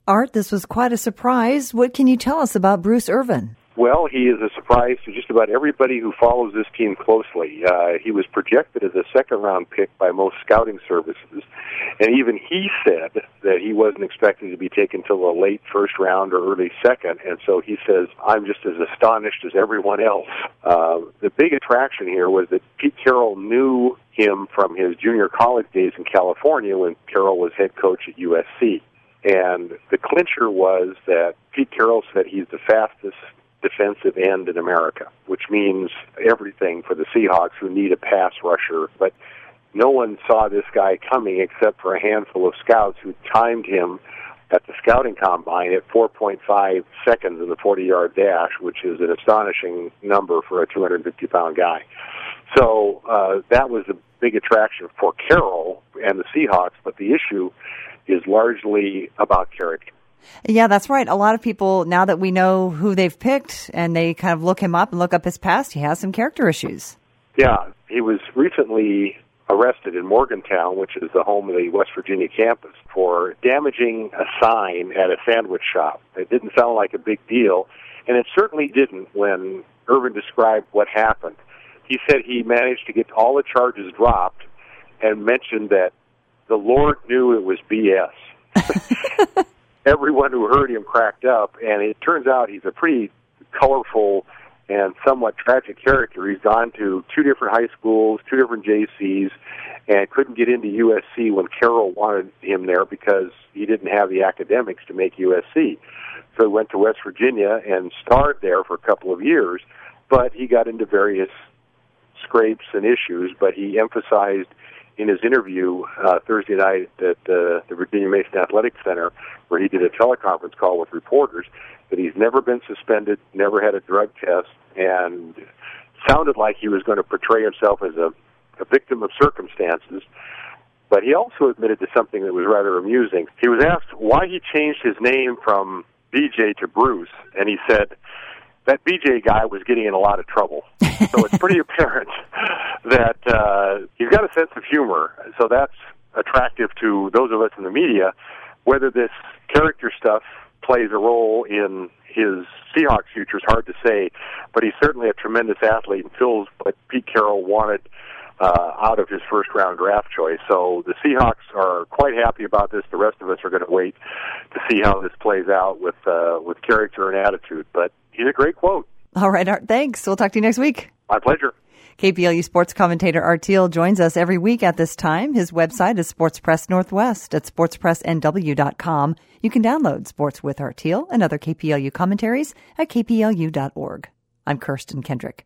Art, this was quite a surprise. What can you tell us about Bruce Irvin? Well, he is a surprise to just about everybody who follows this team closely. He was projected as a second-round pick by most scouting services, and even he said that he wasn't expected to be taken till the late first round or early second, and so he says, I'm just as astonished as everyone else. The big attraction here was that Pete Carroll knew him from his junior college days in California when Carroll was head coach at USC. And the clincher was that Pete Carroll said he's the fastest defensive end in America, which means everything for the Seahawks who need a pass rusher. But no one saw this guy coming except for a handful of scouts who timed him at the scouting combine at 4.5 seconds in the 40-yard dash, which is an astonishing number for a 250-pound guy. So that was the big attraction for Carroll and the Seahawks, but the issue is largely about character. Yeah, that's right. A lot of people, now that we know who they've picked and they kind of look him up and look up his past, he has some character issues. Yeah, he was recently arrested in Morgantown, which is the home of the West Virginia campus, for damaging a sign at a sandwich shop. It didn't sound like a big deal, and it certainly didn't when Irvin described what happened. He said he managed to get all the charges dropped and mentioned that the Lord knew it was BS. Everyone who heard him cracked up, and it turns out he's a pretty colorful and somewhat tragic character. He's gone to 2 different high schools, 2 different JCs, and couldn't get into USC when Carroll wanted him there because he didn't have the academics to make USC. So he went to West Virginia and starred there for a couple of years, but he got into various scrapes and issues, but he emphasized in his interview Thursday night at the Virginia Mason Athletic Center, where he did a teleconference call with reporters, that he's never been suspended, never had a drug test, and sounded like he was going to portray himself as a victim of circumstances. But he also admitted to something that was rather amusing. He was asked why he changed his name from BJ to Bruce, and he said, that BJ guy was getting in a lot of trouble. So it's pretty apparent that he's got a sense of humor. So that's attractive to those of us in the media. Whether this character stuff plays a role in his Seahawks future is hard to say, but he's certainly a tremendous athlete and fills what Pete Carroll wanted out of his first-round draft choice. So the Seahawks are quite happy about this. The rest of us are going to wait to see how this plays out with character and attitude. But he's a great quote. All right, Art, thanks. We'll talk to you next week. My pleasure. KPLU sports commentator Art Thiel joins us every week at this time. His website is Sports Press Northwest at sportspressnw.com. You can download Sports with Art Thiel and other KPLU commentaries at kplu.org. I'm Kirsten Kendrick.